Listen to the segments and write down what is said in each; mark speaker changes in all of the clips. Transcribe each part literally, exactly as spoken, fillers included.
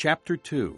Speaker 1: Chapter two.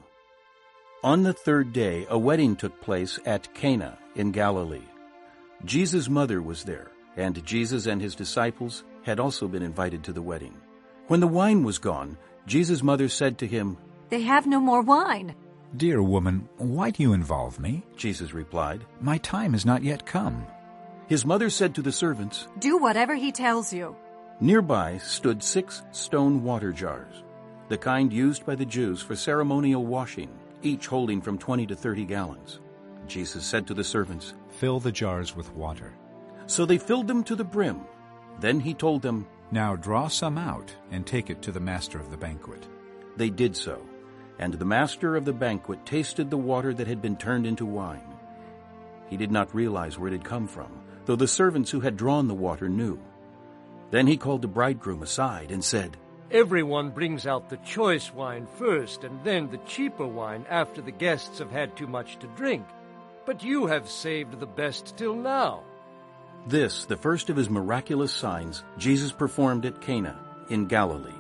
Speaker 1: On the third day, a wedding took place at Cana in Galilee. Jesus' mother was there, and Jesus and his disciples had also been invited to the wedding. When the wine was gone, Jesus' mother said to him,
Speaker 2: "They have no more wine."
Speaker 3: "Dear woman, why do you involve me?"
Speaker 1: Jesus replied.
Speaker 3: "My time has not yet come."
Speaker 1: His mother said to the servants,
Speaker 2: "Do whatever he tells you."
Speaker 1: Nearby stood six stone water jars, the kind used by the Jews for ceremonial washing, each holding from twenty to thirty gallons. Jesus said to the servants,
Speaker 3: "Fill the jars with water."
Speaker 1: So they filled them to the brim. Then he told them,
Speaker 3: "Now draw some out and take it to the master of the banquet."
Speaker 1: They did so, and the master of the banquet tasted the water that had been turned into wine. He did not realize where it had come from, though the servants who had drawn the water knew. Then he called the bridegroom aside and said,
Speaker 4: "Everyone brings out the choice wine first, and then the cheaper wine after the guests have had too much to drink. But you have saved the best till now."
Speaker 1: This, the first of his miraculous signs, Jesus performed at Cana in Galilee.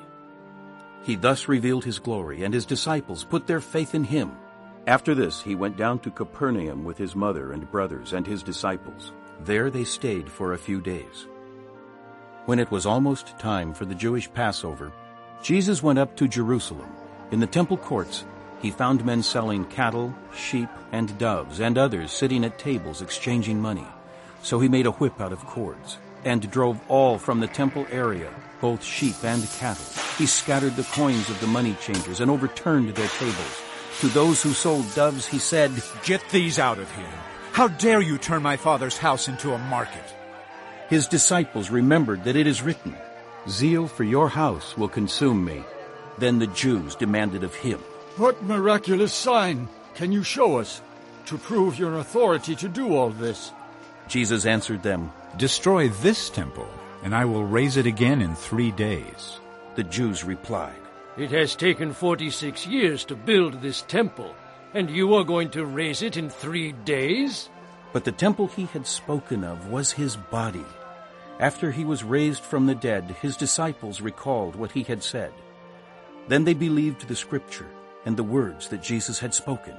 Speaker 1: He thus revealed his glory, and his disciples put their faith in him. After this, he went down to Capernaum with his mother and brothers and his disciples. There they stayed for a few days. When it was almost time for the Jewish Passover, Jesus went up to Jerusalem. In the temple courts, he found men selling cattle, sheep, and doves, and others sitting at tables exchanging money. So he made a whip out of cords and drove all from the temple area, both sheep and cattle. He scattered the coins of the money changers and overturned their tables. To those who sold doves, he said,
Speaker 5: "Get these out of here. How dare you turn my father's house into a market?"
Speaker 1: His disciples remembered that it is written, "Zeal for your house will consume me." Then the Jews demanded of him,
Speaker 6: "What miraculous sign can you show us to prove your authority to do all this?"
Speaker 1: Jesus answered them,
Speaker 3: "Destroy this temple, and I will raise it again in three days."
Speaker 1: The Jews replied,
Speaker 4: "It has taken forty-six years to build this temple, and you are going to raise it in three days?"
Speaker 1: But the temple he had spoken of was his body. After he was raised from the dead, his disciples recalled what he had said. Then they believed the scripture and the words that Jesus had spoken.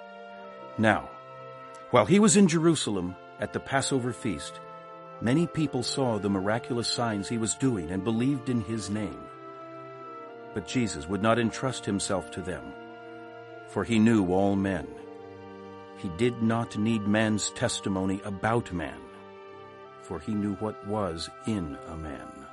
Speaker 1: Now, while he was in Jerusalem at the Passover feast, many people saw the miraculous signs he was doing and believed in his name. But Jesus would not entrust himself to them, for he knew all men. He did not need man's testimony about man, for he knew what was in a man.